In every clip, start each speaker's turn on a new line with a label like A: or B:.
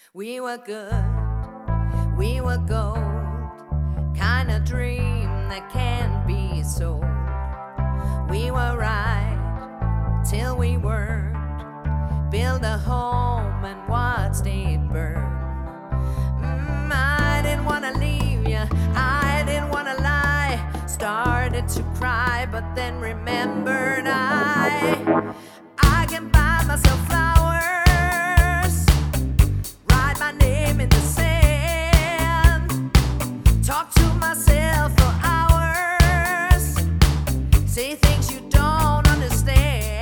A: We were good, we were gold, kind of dream that can't be sold. We were right till we weren't. Build a home and watched it burn. I didn't wanna leave you, I didn't wanna lie. Started to cry, but then remembered I can buy myself flowers, write my name in the sand, talk to myself for hours, say things you don't understand.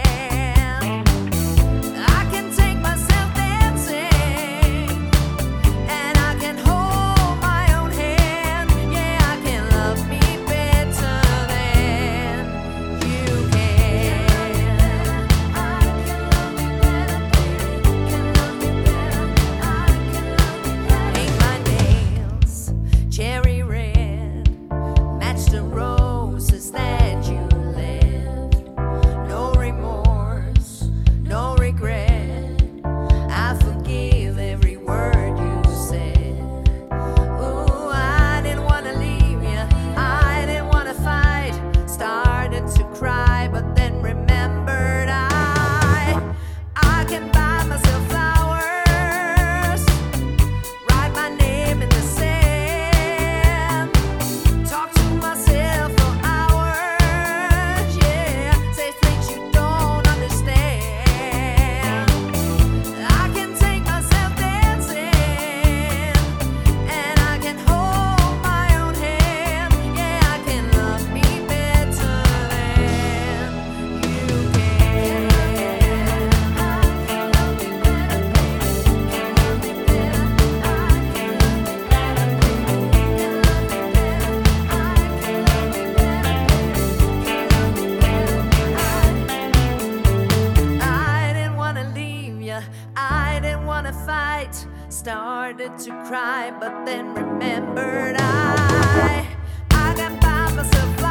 A: I can take myself dancing, and I can hold my own hand. Yeah, I can love me better than you can. I can love me better, baby. Can love me better. I can love me better. Paint my nails cherry red, match the roses that you left. No remorse, no regret. I forgive every word you said. Ooh, I didn't wanna leave you, I didn't wanna fight. Started to cry, but then remembered I can buy myself flowers, write my name in the sand, talk to myself for hours. Yeah, say things you don't understand. I can take myself dancing, and I can hold my own hand. Yeah, I can love me better than you can. I can love me better, baby. Can love me better. I can love me better, baby. Can love me better. I can love me better, baby. Can love me better. I didn't wanna leave you, I didn't wanna fight. Started to cry, but then remembered I can buy myself